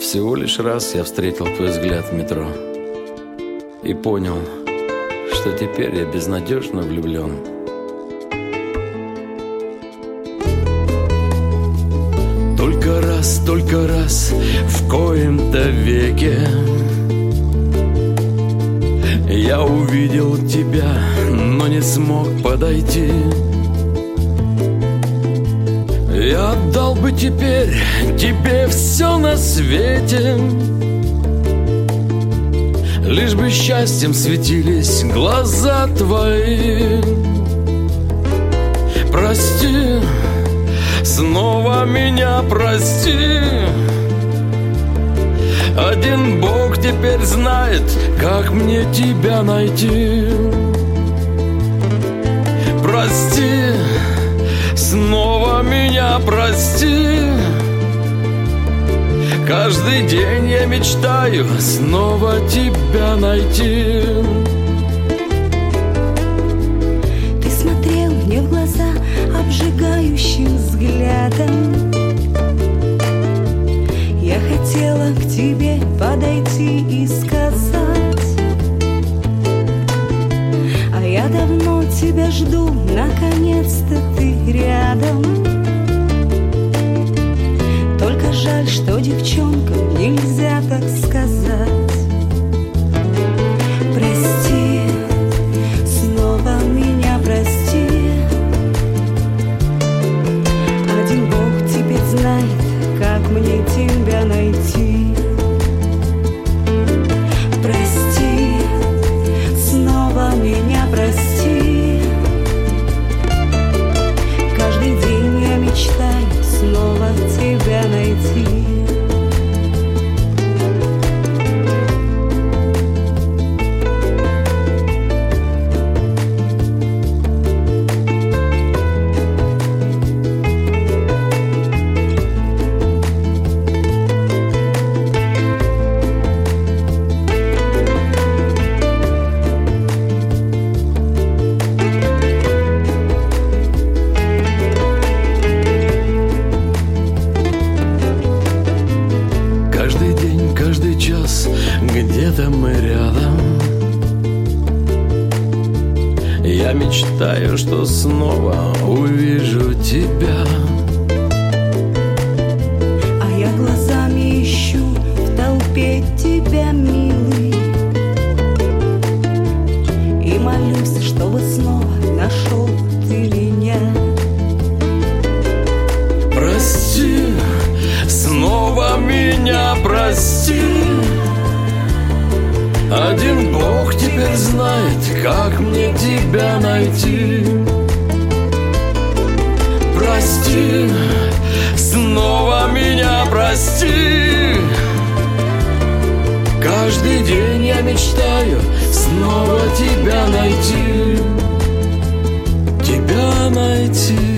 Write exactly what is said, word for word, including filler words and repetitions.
Всего лишь раз я встретил твой взгляд в метро и понял, что теперь я безнадежно влюблен. Только раз, только раз в коем-то веке я увидел тебя, но не смог подойти. Я отдал бы теперь тебе все на свете, лишь бы счастьем светились глаза твои. Прости, снова меня прости. Один Бог теперь знает, как мне тебя найти. Прости, снова меня прости. Каждый день я мечтаю снова тебя найти. Ты смотрел мне в глаза обжигающим взглядом. Я хотела к тебе подойти и сказать: а я давно тебя жду, наконец-то ты рядом. Только жаль, что девчонкам нельзя так сказать. Прости, снова меня прости. Один Бог теперь знает, как мне тебя найти. Прости, снова меня прости. Каждый день я мечтаю снова тебя найти. Где-то мы рядом. Я мечтаю, что снова увижу тебя. А я глазами ищу в толпе тебя, милый, и молюсь, чтобы снова нашел ты меня. Прости, снова меня прости. Один Бог теперь знает, как мне тебя найти. Прости, снова меня прости. Каждый день я мечтаю снова тебя найти. Тебя найти.